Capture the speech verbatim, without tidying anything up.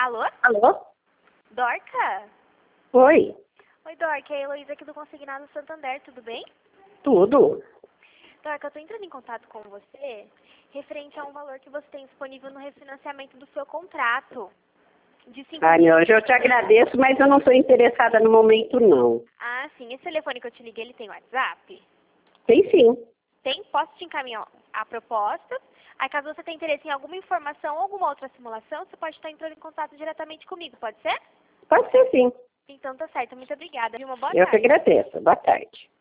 Alô? Alô? Dorca? Oi, Oi, Dorca. É a Heloísa aqui do Consignado Santander, tudo bem? tudo. Dorca, eu tô entrando em contato com você referente a um valor que você tem disponível no refinanciamento do seu contrato. De cinco Ai, mil. meu, eu te agradeço, mas eu não estou interessada no momento, não. Ah, sim. Esse telefone que eu te liguei, ele tem WhatsApp? Tem sim. Tem? Posso te encaminhar a proposta? Aí, caso você tenha interesse em alguma informação ou alguma outra simulação, você pode estar entrando em contato diretamente comigo, pode ser? Pode ser sim. Então tá certo. Muito obrigada. E uma boa Eu que tarde. agradeço. Boa tarde.